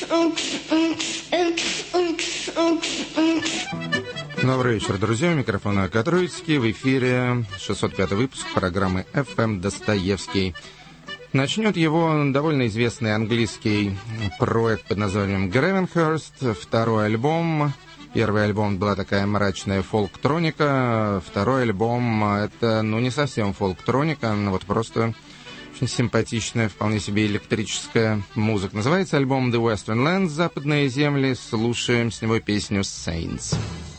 Добрый вечер, друзья. У микрофона Катруицкий. В эфире 605 выпуск программы FM «Достоевский». Начнет его довольно известный английский проект под названием Gravenhurst. Второй альбом. Первый альбом была такая мрачная фолк-троника. Второй альбом это, не совсем фолк-троника, но вот просто очень симпатичная, вполне себе электрическая музыка. Называется альбом The Western Lands, западные земли. Слушаем с него песню Saints.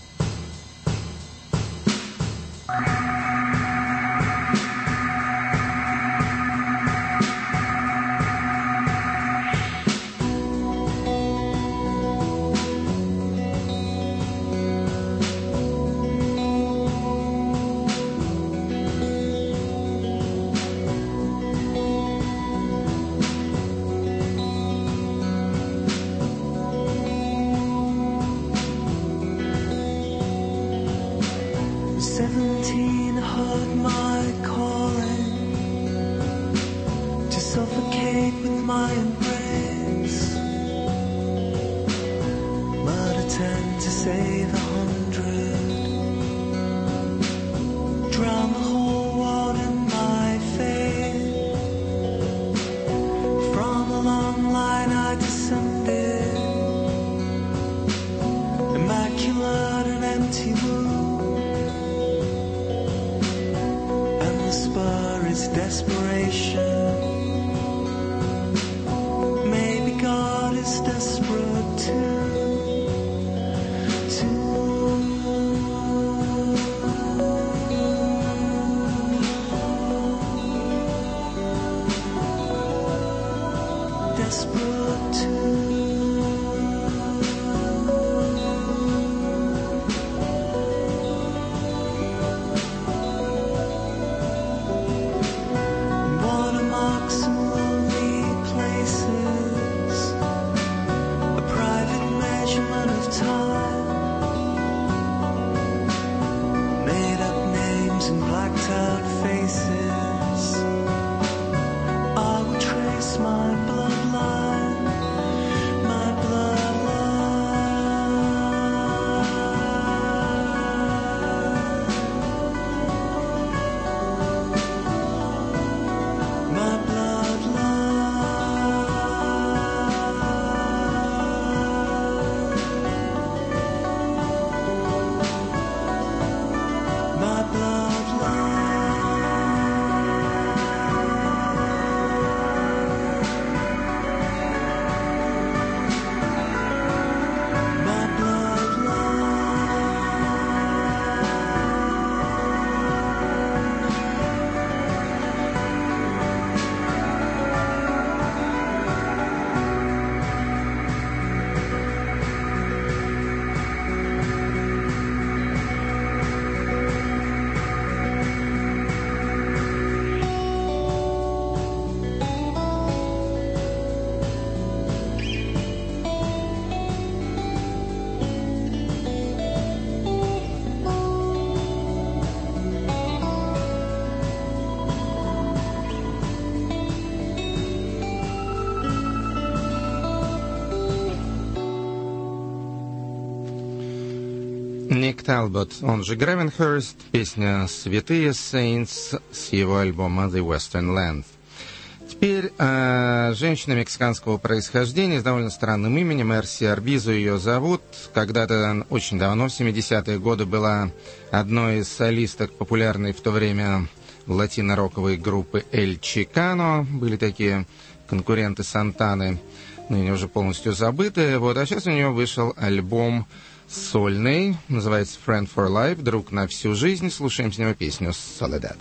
Ник Талбот, он же Gravenhurst, песня «Святые Saints» с его альбома «The Western Land». Теперь женщина мексиканского происхождения с довольно странным именем, Мерси Арбизу ее зовут. Когда-то, очень давно, в 70-е годы, была одной из солисток популярной в то время латино-роковой группы «Эль Чикано». Были такие конкуренты Сантаны, ныне уже полностью забытые. А сейчас у нее вышел альбом сольный, называется «Friend for Life», «Друг на всю жизнь». Слушаем с него песню «Soledad».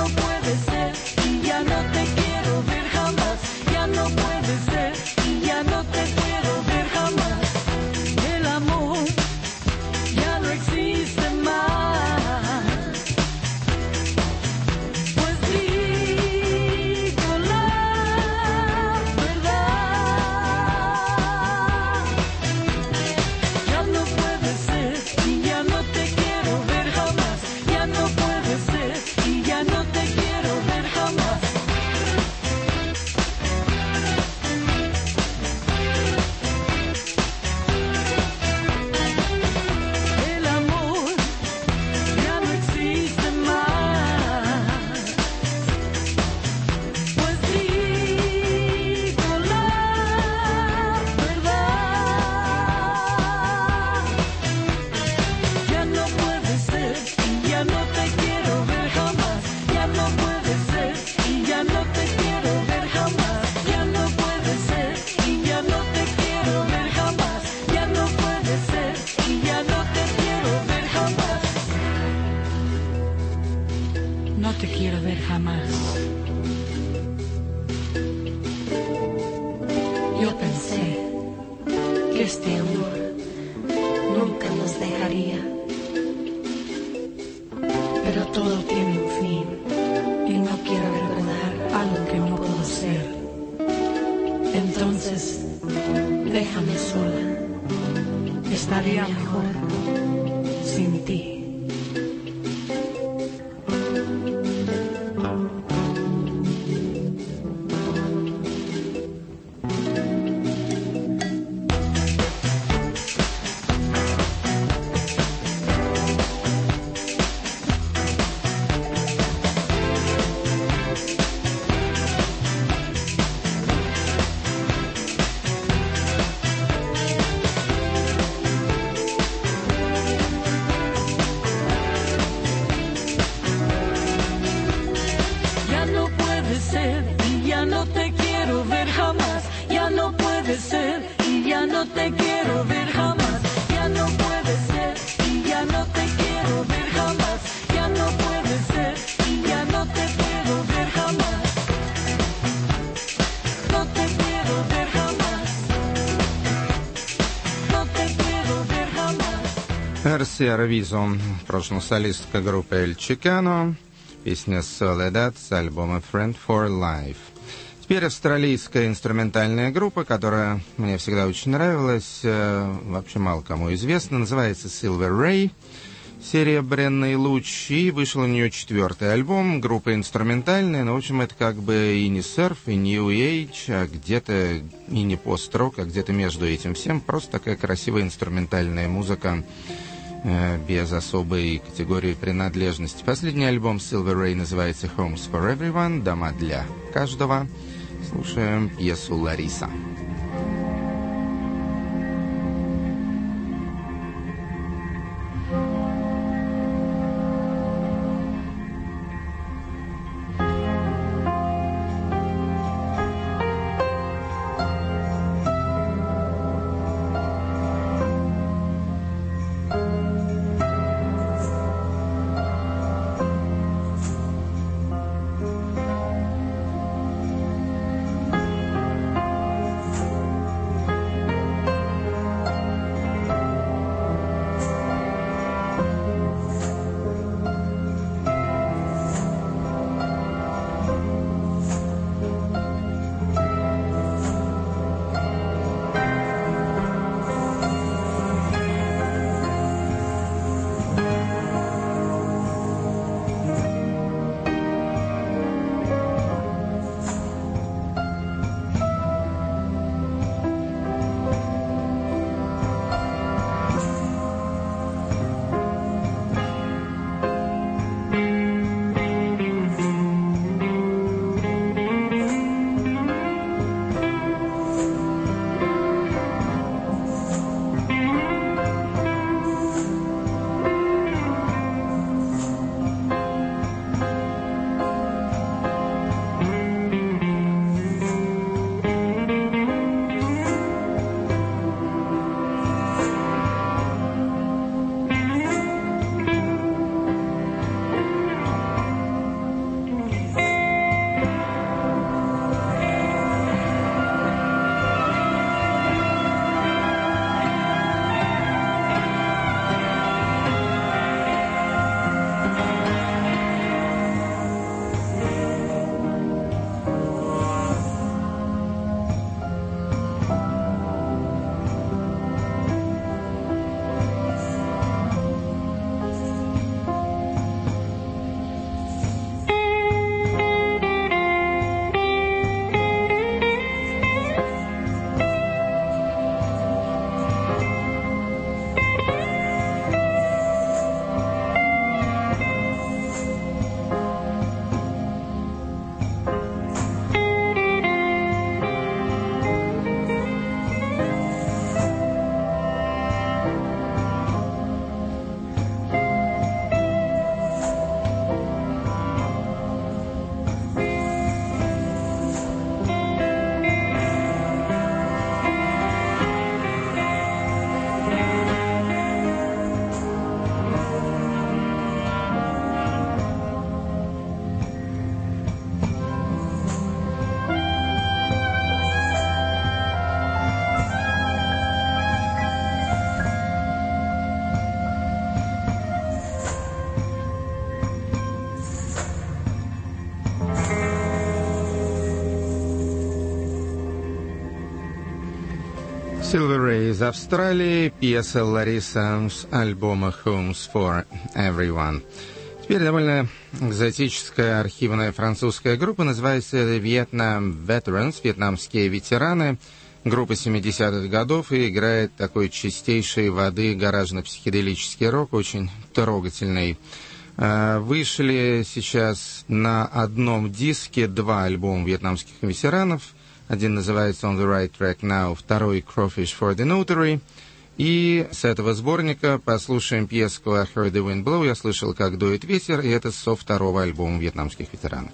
Ya no te quiero ver jamás. Yo pensé que este amor nunca nos dejaría, pero todo tiene un fin y no quiero recordar algo que no puedo ser. Entonces, déjame sola, estaría mejor sin ti. Версия Равизо, в прошлом солистка группы El Chicano, песня Soledad с альбома Friend for Life. Теперь австралийская инструментальная группа, которая мне всегда очень нравилась, вообще мало кому известна, называется Silver Ray, «Серебряный луч», и вышел у нее 4-й альбом, группа инструментальная, но, в общем, это как бы и не серф, и New Age, а где-то и не пост-рок, а где-то между этим всем, просто такая красивая инструментальная музыка, без особой категории принадлежности. Последний альбом Silver Ray называется Homes for Everyone, дома для каждого. Слушаем пьесу Лариса. Silver Ray из Австралии, пьеса Лариса с альбома Homes for Everyone. Теперь довольно экзотическая архивная французская группа, называется Vietnam Veterans, вьетнамские ветераны. Группа 70-х годов и играет такой чистейшей воды гаражно-психоделический рок, очень трогательный. Вышли сейчас на одном диске 2 альбома вьетнамских ветеранов. Один называется On the Right Track Now, второй Crawfish for the Notary. И с этого сборника послушаем пьеску I Heard the Wind Blow, я слышал, как дует ветер, и это со второго альбома вьетнамских ветеранов.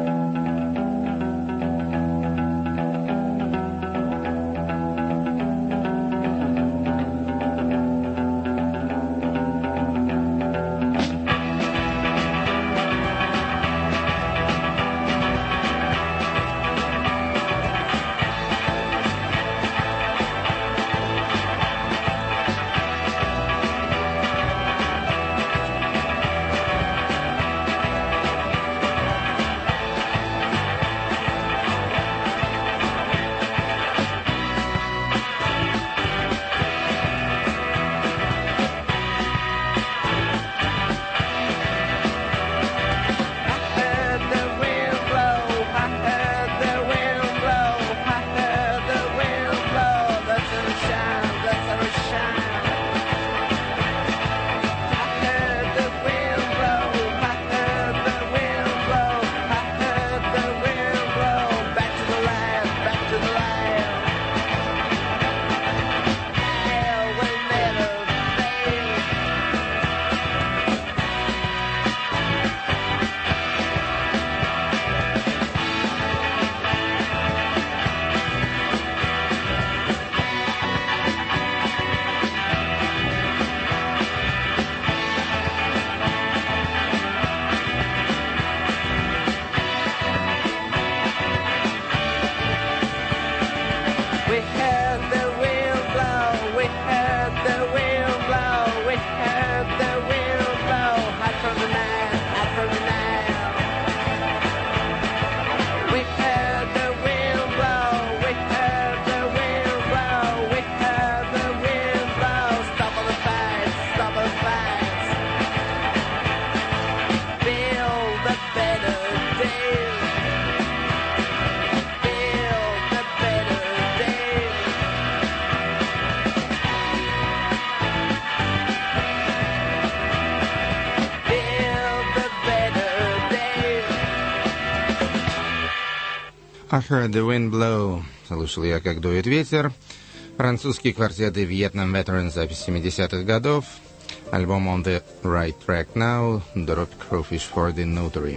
I Heard the Wind Blow. Слушал я, как дует ветер. Французские квартеты Vietnam Veterans, запись 70-х годов. Альбом On the Right Track Now, дробь Crawfish for the Notary.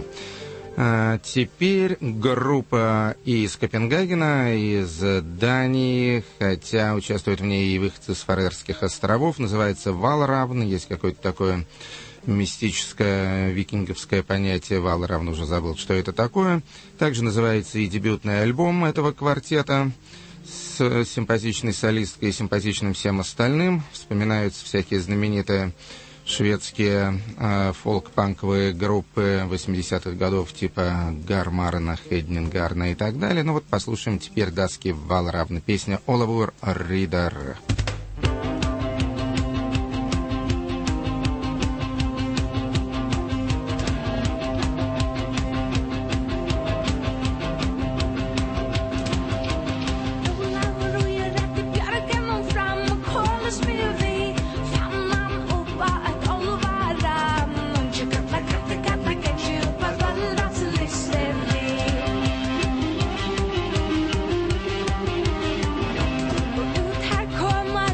Теперь группа из Копенгагена, из Дании, хотя участвуют в ней и выходцы с Фарерских островов, называется Валравн, есть какое-то такое мистическое викинговское понятие, Валравн, уже забыл, что это такое. Также называется и дебютный альбом этого квартета с симпатичной солисткой и симпатичным всем остальным. Вспоминаются всякие знаменитые шведские фолк-панковые группы 80-х годов типа Гармарена, Хеднингарна и так далее. Ну вот послушаем теперь датский Валравн, песня Олавур Ридер. Här kommer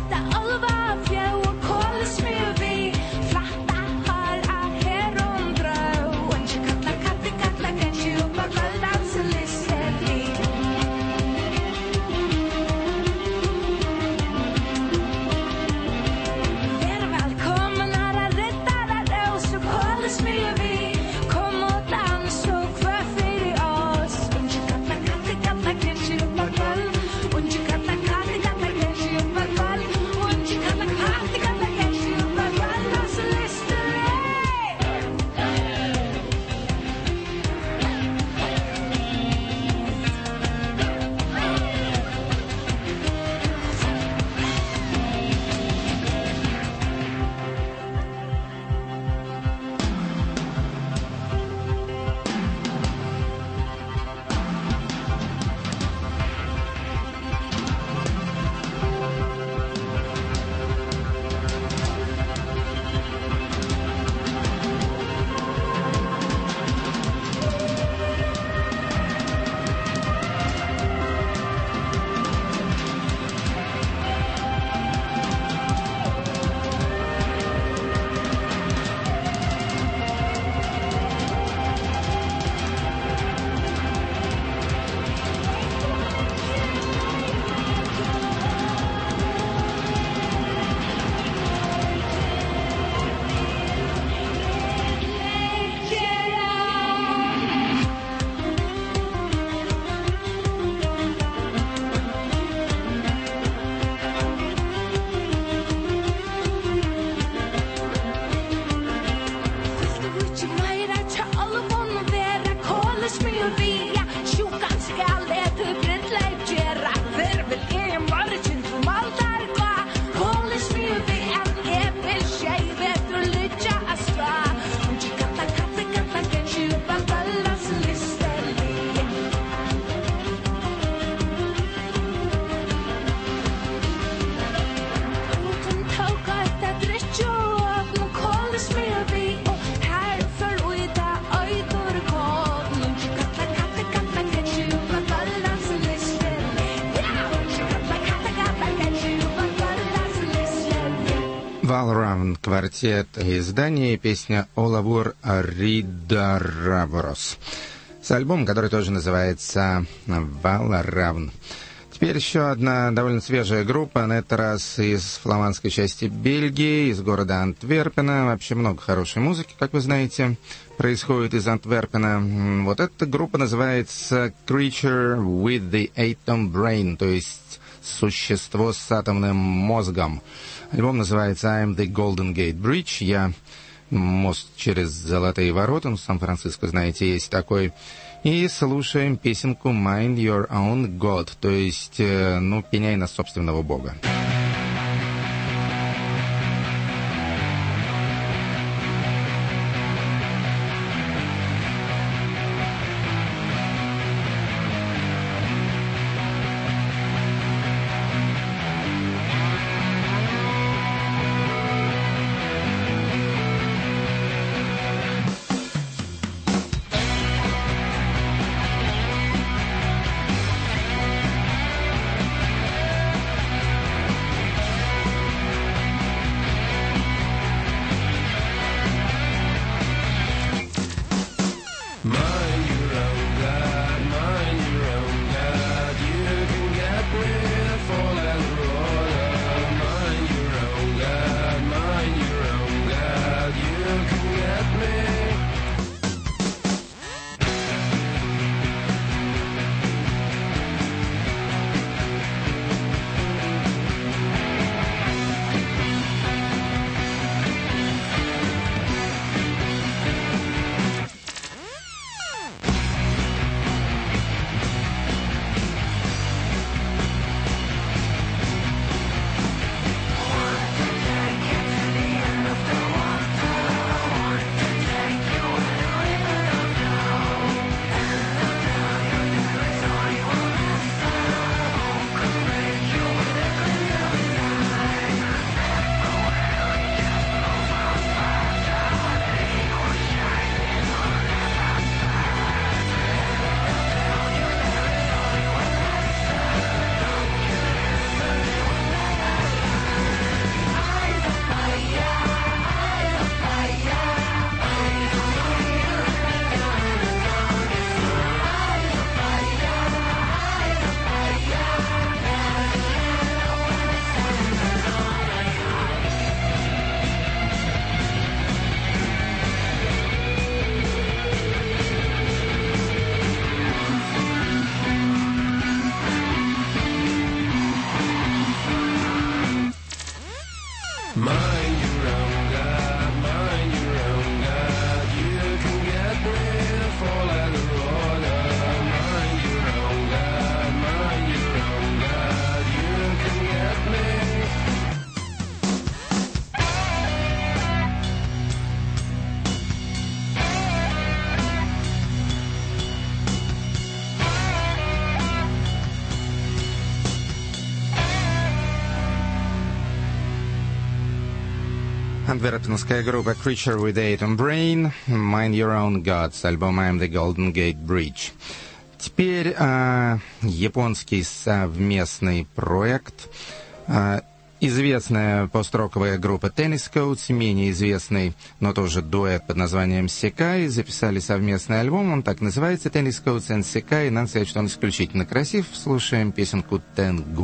квартет из Дании, песня «Олавур Ридараврос» с альбомом, который тоже называется «Валаравн». Теперь еще одна довольно свежая группа, на этот раз из фламандской части Бельгии, из города Антверпена. Вообще много хорошей музыки, как вы знаете, происходит из Антверпена. Вот эта группа называется «Creature with the Atom Brain», то есть «Существо с атомным мозгом». Альбом называется «I'm the Golden Gate Bridge». Я мост через Золотые ворота, в Сан-Франциско, знаете, есть такой. И слушаем песенку «Mind Your Own God», то есть, пеняй на собственного бога. Антверпенская группа Creature with Atom Brain, Mind Your Own God с альбома I'm the Golden Gate Bridge. Теперь японский совместный проект. Известная пост-роковая группа Tennis Coats, менее известный, но тоже дуэт под названием Sekai, записали совместный альбом, он так называется, Tennis Coats and Sekai, и надо сказать, что он исключительно красив. Слушаем песенку «Тенгу».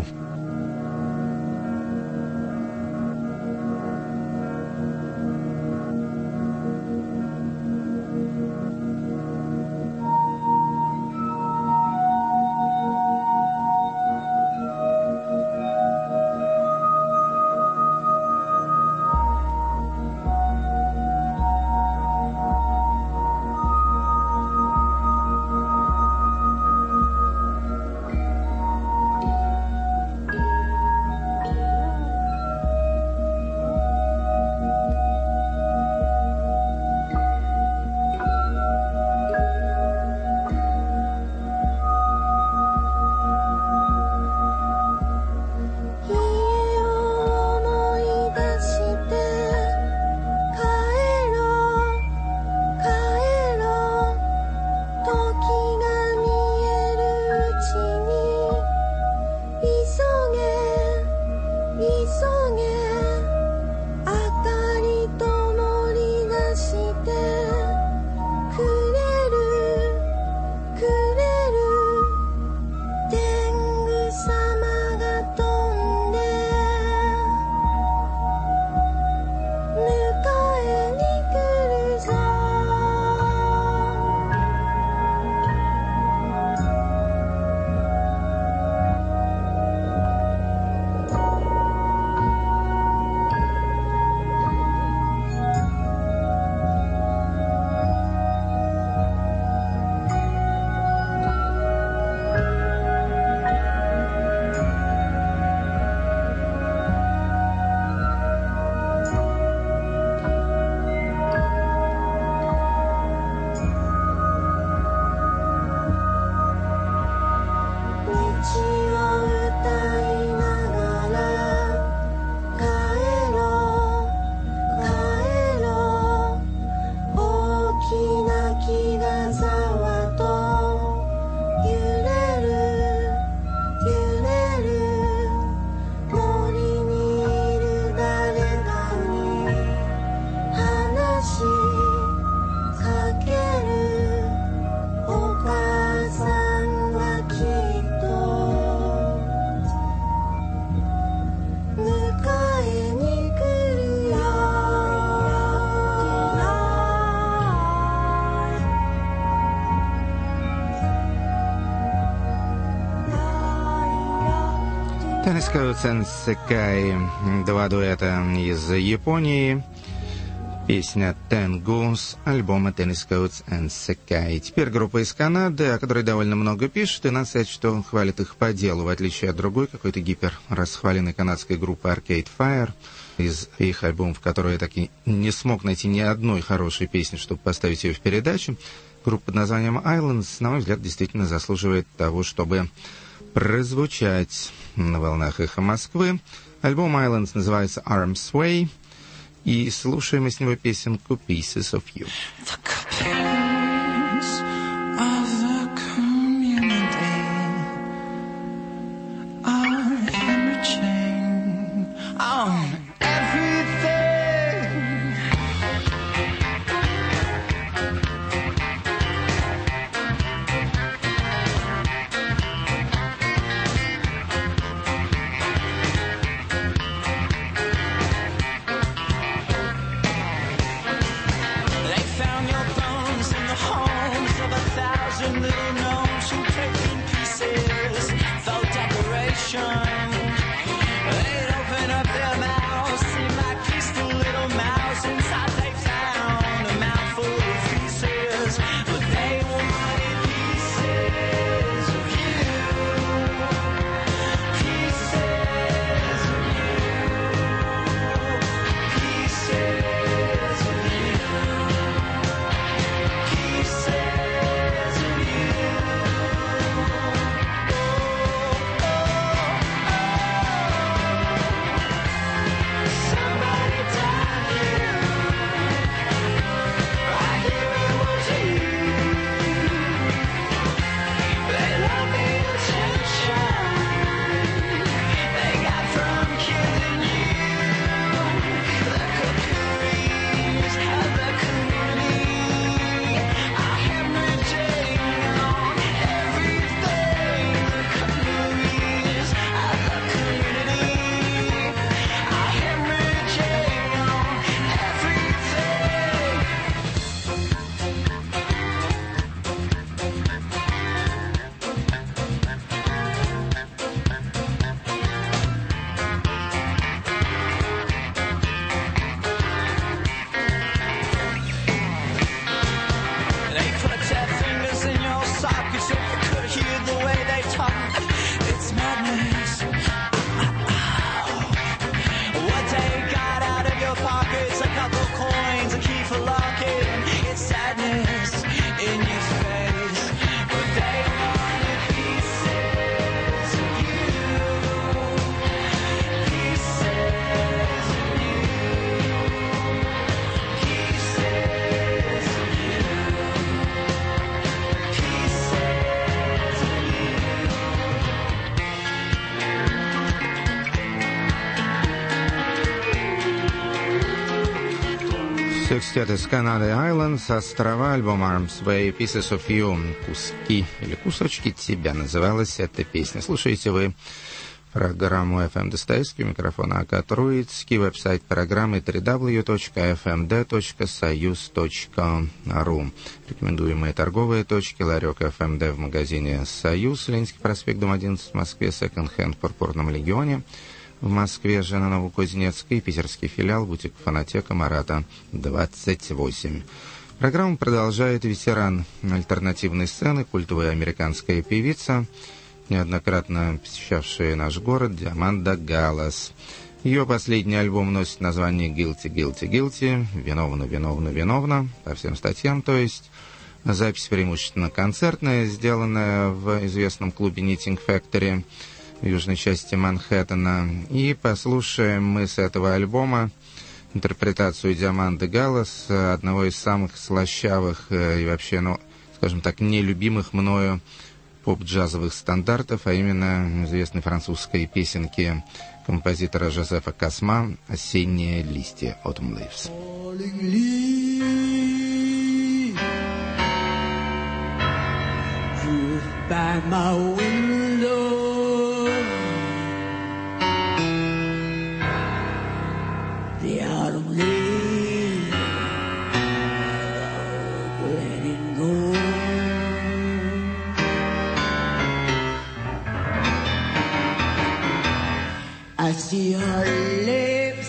Tennis Coats and Sekai, два дуэта из Японии. Песня Tengu с альбома Tennis Coats and Sekai. Теперь группа из Канады, о которой довольно много пишут, и надо сказать, что хвалит их по делу, в отличие от другой какой-то гиперрасхваленной канадской группы Arcade Fire. Из их альбомов, которые я так и не смог найти ни одной хорошей песни, чтобы поставить ее в передачу. Группа под названием Islands, на мой взгляд, действительно заслуживает того, чтобы прозвучать на волнах эхо Москвы. Альбом Islands называется Arms Way, и слушаем мы с него песенку Pieces of You. Секстет из Канады Islands, острова, альбом Arms Way, Pieces of You, куски или кусочки тебя называлась эта песня. Слушаете вы программу FM Достоевский, микрофон АК Троицкий, веб-сайт программы www.fmd.soyuz.ru. Рекомендуемые торговые точки: ларек FMD в магазине «Союз», Ленинский проспект, дом 11 в Москве, секонд-хенд в Пурпурном Легионе в Москве же на Новокузнецкой, питерский филиал бутик «Фонотека» Марата 28. Программу продолжает ветеран альтернативной сцены, культовая американская певица, неоднократно посещавшая наш город, Диаманда Галлас. Ее последний альбом носит название «Guilty, Guilty, Guilty», «Виновна, виновна, виновна», по всем статьям, то есть. Запись преимущественно концертная, сделанная в известном клубе Knitting Factory в южной части Манхэттена. И послушаем мы с этого альбома интерпретацию Диаманды Галлас, одного из самых слащавых и вообще, скажем так, нелюбимых мною поп-джазовых стандартов, а именно известной французской песенки композитора Жозефа Косма «Осенние листья», Autumn Leaves. By my window, the autumn leaves letting go. I see her lips.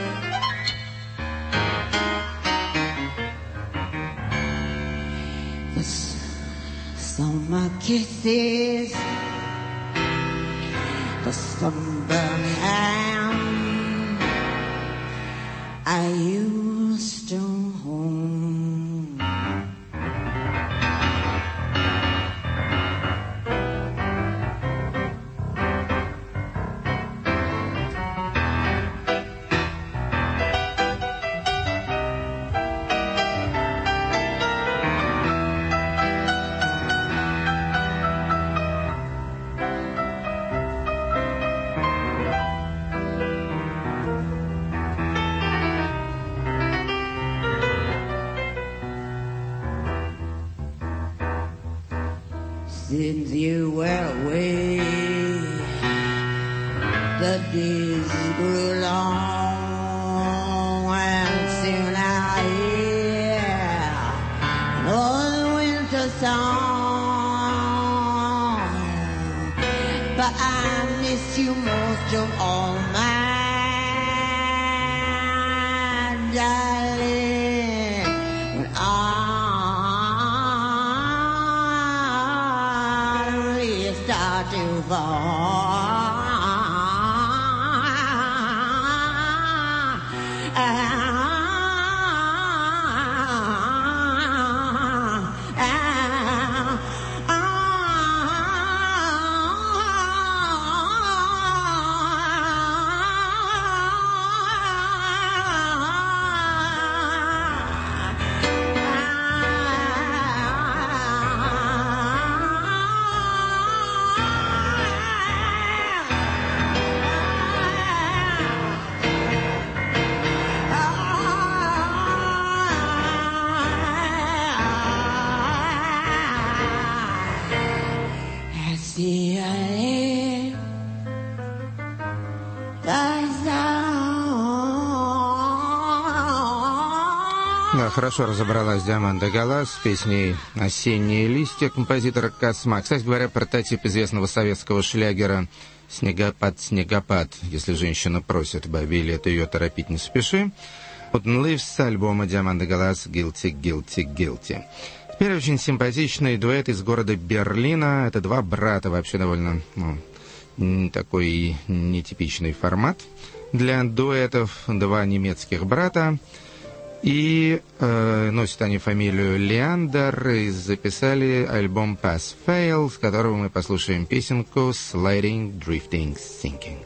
The summer kisses, the sunburned hand I used to hold. Since you went away, the days grew long, and soon I hear an old winter song. But I miss you most of all, my darling. When start to fall. Хорошо разобралась Диаманда Галас с песней «Осенние листья» композитора Косма. Кстати говоря, прототип известного советского шлягера «Снегопад, снегопад». Если женщина просит бабе лето ее торопить не спеши. Autumn Leaves с альбома Диаманда Галас «Guilty, Guilty, Guilty». Теперь очень симпатичный дуэт из города Берлина. Это два брата, вообще довольно такой нетипичный формат для дуэтов. Два немецких брата. И носят они фамилию Леандер, и записали альбом Pass Fail, с которого мы послушаем песенку Sliding, Drifting, Sinking.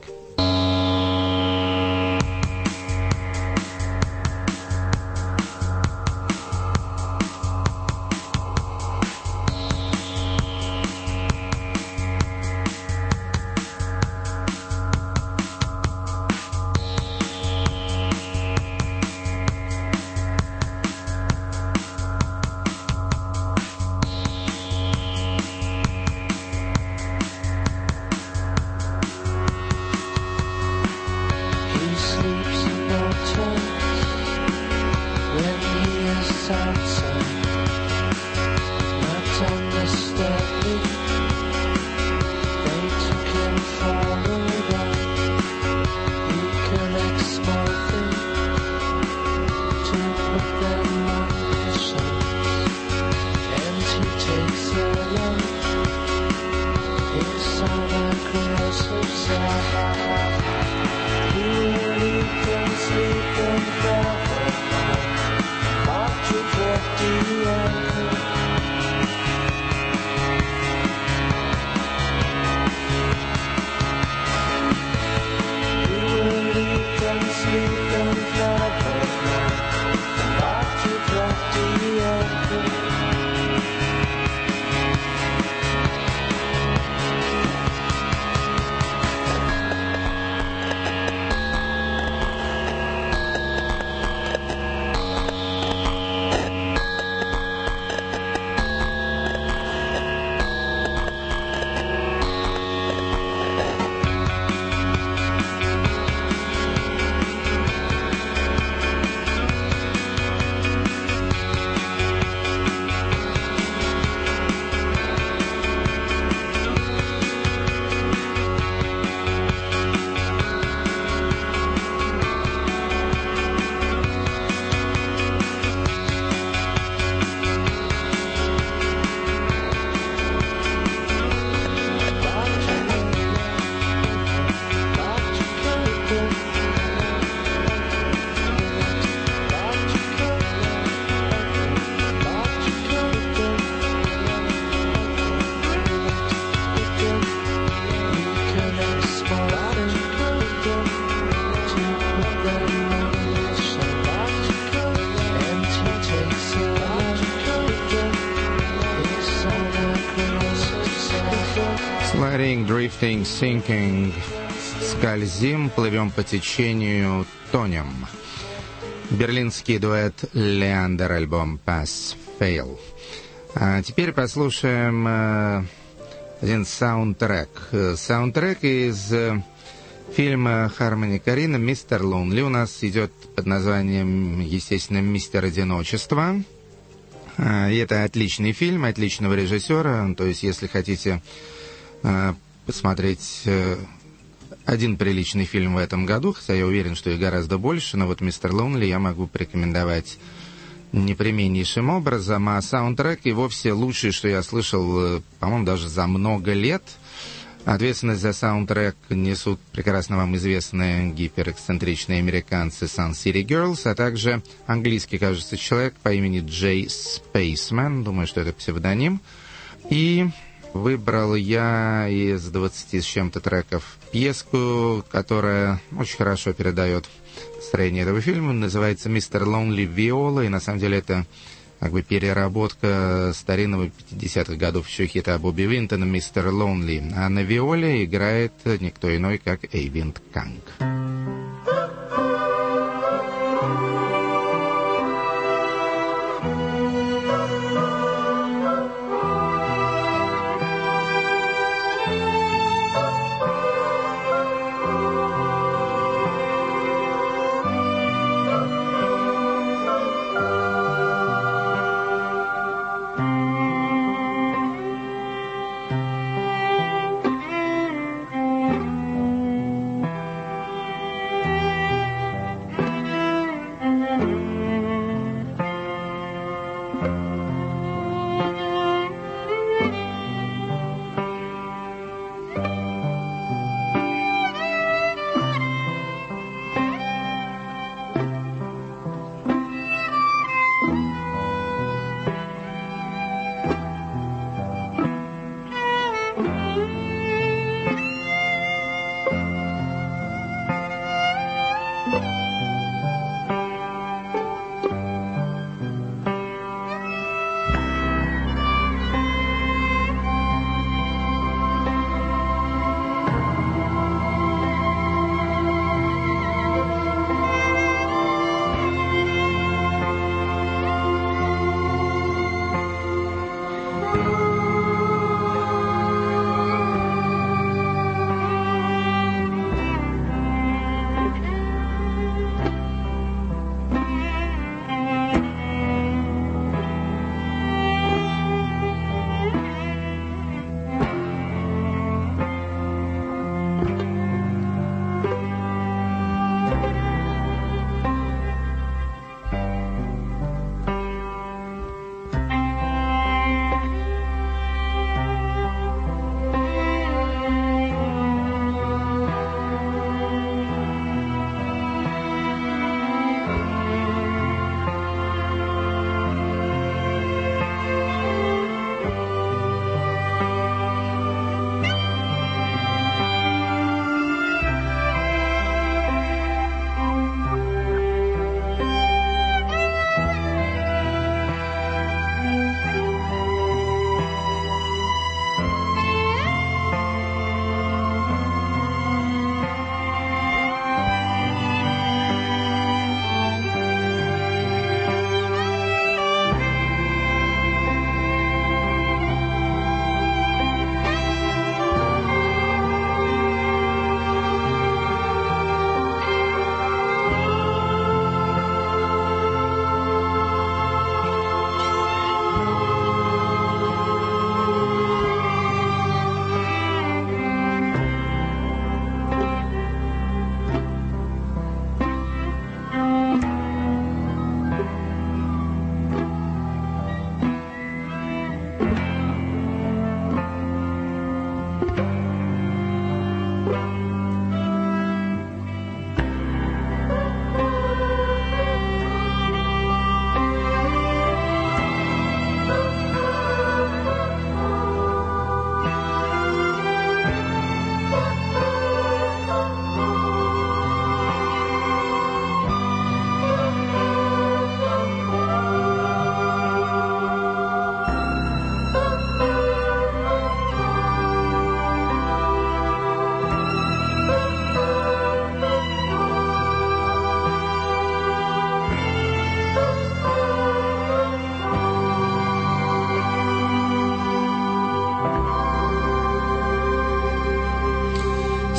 Sliding, drifting, sinking. Скользим, плывем по течению, тонем. Берлинский дуэт Leander, альбом Pass Fail. А теперь послушаем один саундтрек. Саундтрек из фильма Хармони Корина «Мистер Лонли». У нас идет под названием, естественно, «Мистер Одиночество». И это отличный фильм, отличного режиссера. То есть, если хотите посмотреть один приличный фильм в этом году, хотя я уверен, что их гораздо больше, но вот «Мистер Лонли» я могу порекомендовать непременнейшим образом, а саундтрек и вовсе лучший, что я слышал, по-моему, даже за много лет. Ответственность за саундтрек несут прекрасно вам известные гиперэксцентричные американцы Sun City Girls, а также английский, кажется, человек по имени Джей Спейсмен, думаю, что это псевдоним. И выбрал я из 20 с чем-то треков пьеску, которая очень хорошо передает настроение этого фильма. Называется «Мистер Лонли Виола», и на самом деле это как бы переработка старинного 50-х годов еще хита Бобби Винтона «Мистер Лонли». А на виоле играет никто иной, как Эйвинд Канг.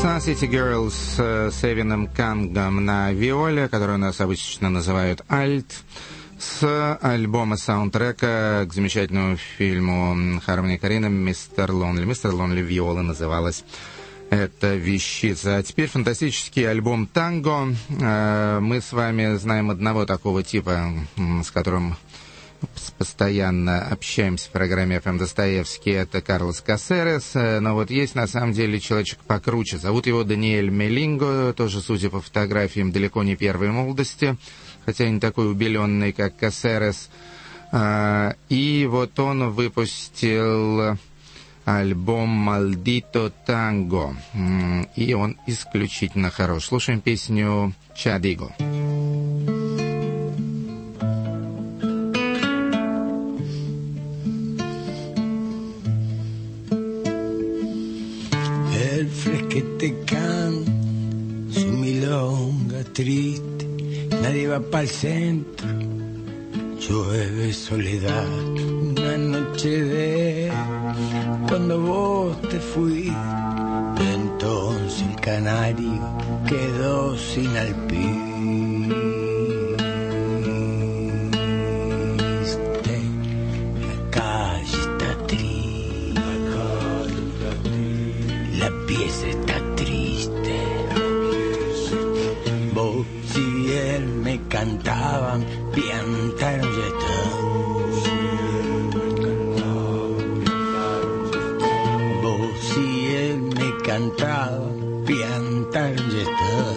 Sun City Girls с Эвином Кангом на виоле, который у нас обычно называют альт, с альбома саундтрека к замечательному фильму Хармони Корина «Мистер Лонли». «Мистер Лонли» виола называлась эта вещица. А теперь фантастический альбом «Танго». Мы с вами знаем одного такого типа, с которым постоянно общаемся в программе «ФМ Достоевский», это Карлос Касерес, но вот есть на самом деле человечек покруче. Зовут его Даниэль Мелинго, тоже, судя по фотографиям, далеко не первой молодости, хотя не такой убеленный, как Касерес. И вот он выпустил альбом «Мальдито Танго», и он исключительно хорош. Слушаем песню «Чадиго». El fresquete canta su milonga triste, nadie va pa'l centro, llueve soledad, una noche de cuando vos te fuiste, entonces el canario quedó sin alpiste. La calle está triste, la pieza está triste. Vos y él me cantaban, piantaron y están. Vos y él me cantaban, piantaron y están.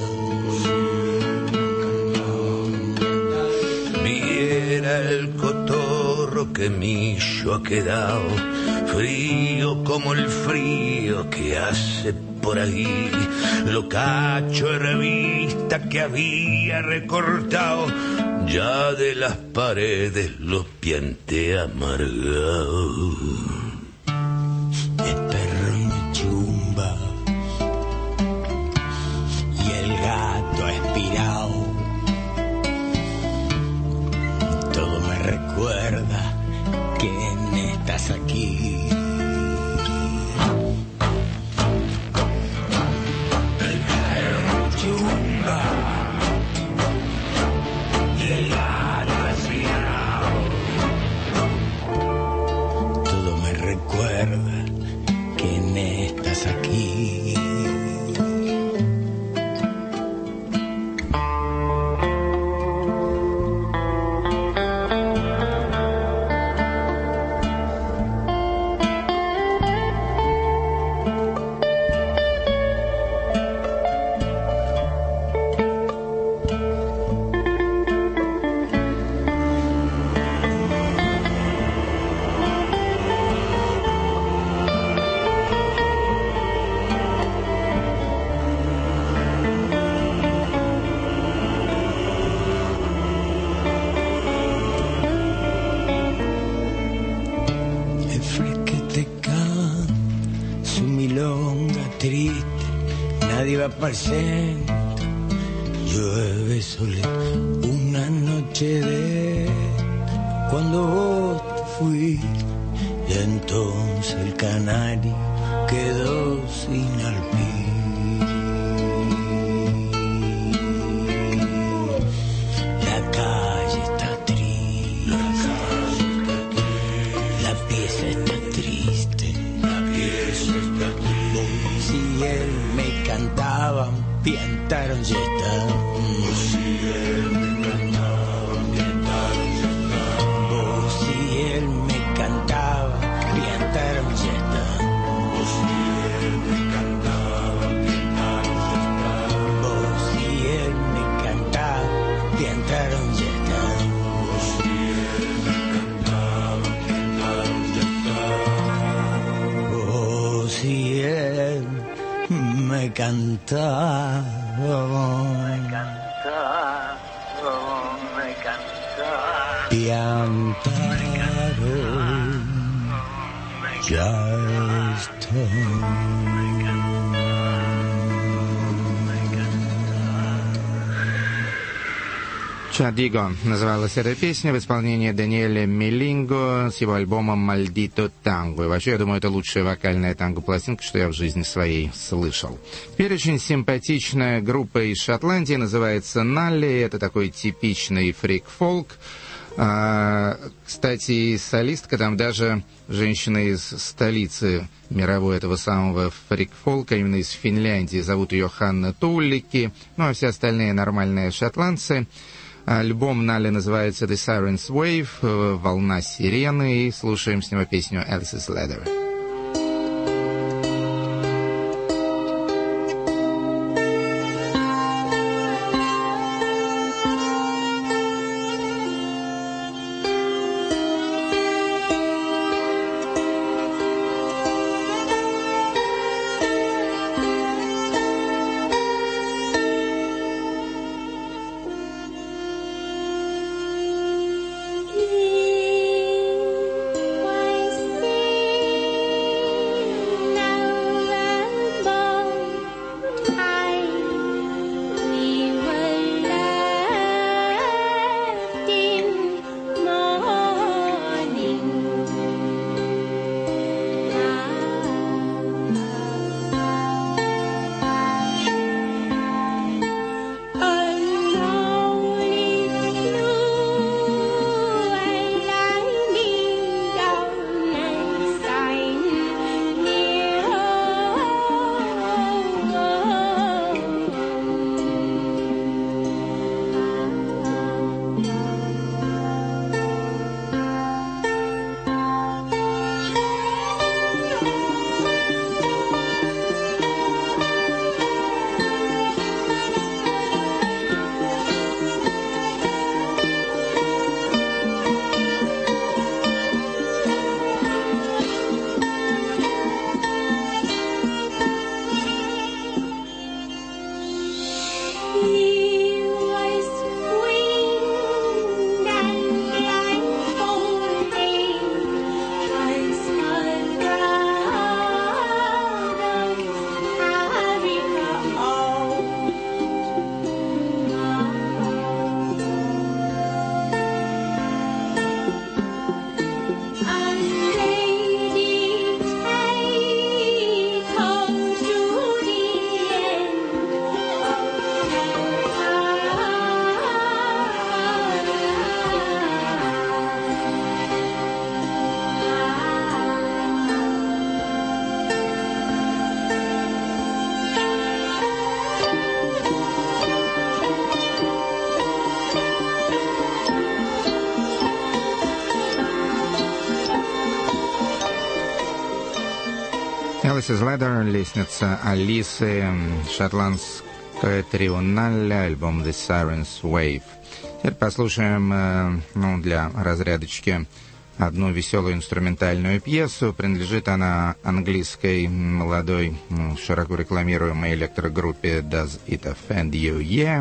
Viera el cotorro que millo ha quedado, frío como el frío que hace por ahí, lo cacho de revista que había recortado, ya de las paredes los piante amargados. El perro me chumba y el gato ha expirado. Todo me recuerda que no estás aquí. El perro me chumba y el gato ha expirado. Todo me recuerda que no estás aquí. El fresquete canta su milonga triste, nadie va pa'l centro, llueve soledad, una noche de cuando vos te fuiste, y entonces el canario quedó sin alpiste. La calle está triste, la pieza está triste, vos y él me cantaban, piantaron y están. Vos y él me cantaban, piantaron y están. Vos y él me cantaban, piantaron y están. Vos y él me cantaba, piantaron, ya está. Чадиго называлась эта песня в исполнении Даниэля Мелинго с его альбомом «Мальдито танго». И вообще, я думаю, это лучшая вокальная танго-пластинка, что я в жизни своей слышал. Теперь очень симпатичная группа из Шотландии, называется «Налли». Это такой типичный фрик-фолк. Кстати, солистка там даже женщина из столицы мировой этого самого фрик-фолка, именно из Финляндии. Зовут ее Ханна Туллики. Ну, а все остальные нормальные шотландцы. Альбом Налли называется «The Siren's Wave», «Волна сирены», и слушаем с него песню «Alice's Ladder». Alice's Ladder, лестница Алисы, шотландское трио Налли, альбом The Siren's Wave. Теперь послушаем, для разрядочки, одну веселую инструментальную пьесу. Принадлежит она английской молодой, широко рекламируемой электрогруппе Does It Offend You? Yeah,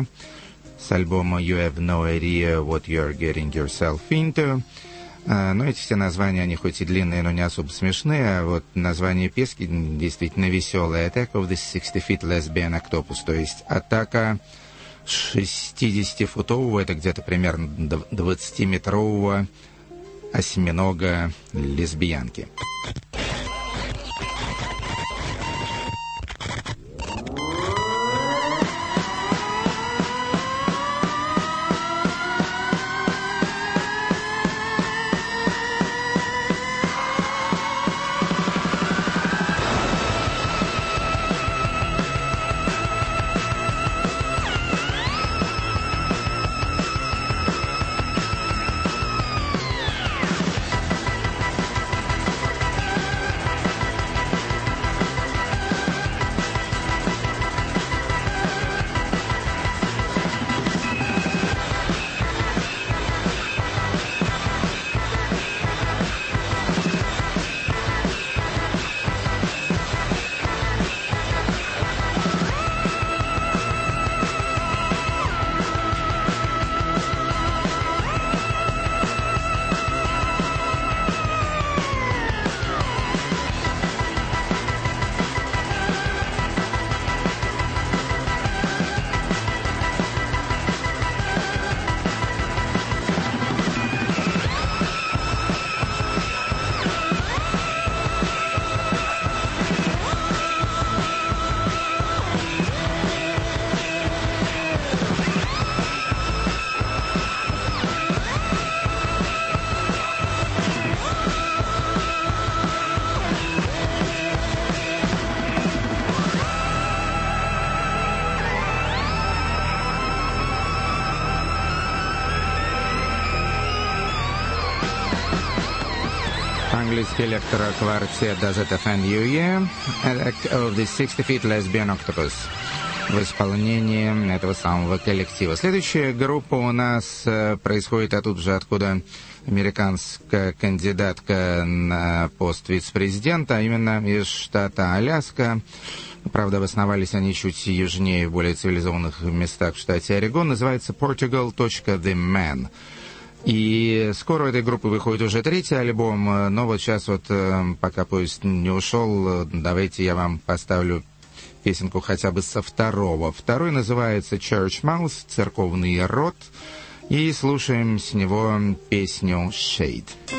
с альбома You Have No Idea What You're Getting Yourself Into. Но эти все названия, они хоть и длинные, но не особо смешные, а вот название песни действительно веселое. Attack of the 60-Feet Lesbian Octopus, то есть атака 60-футового, это где-то примерно 20-метрового осьминога лесбиянки. английский электроквартет Does It Offend You Yeah? of the 60 Feet Lesbian Octopus в исполнении этого самого коллектива. Следующая группа у нас происходит оттуда же, откуда американская кандидатка на пост вице-президента, а именно из штата Аляска. Правда, обосновались они чуть южнее, в более цивилизованных местах в штате Орегон. Называется Portugal.The Man. И скоро у этой группы выходит уже третий альбом, но вот сейчас вот, пока поезд не ушел, давайте я вам поставлю песенку хотя бы со второго. Второй называется Church Mouse, церковный рот, и слушаем с него песню Shade.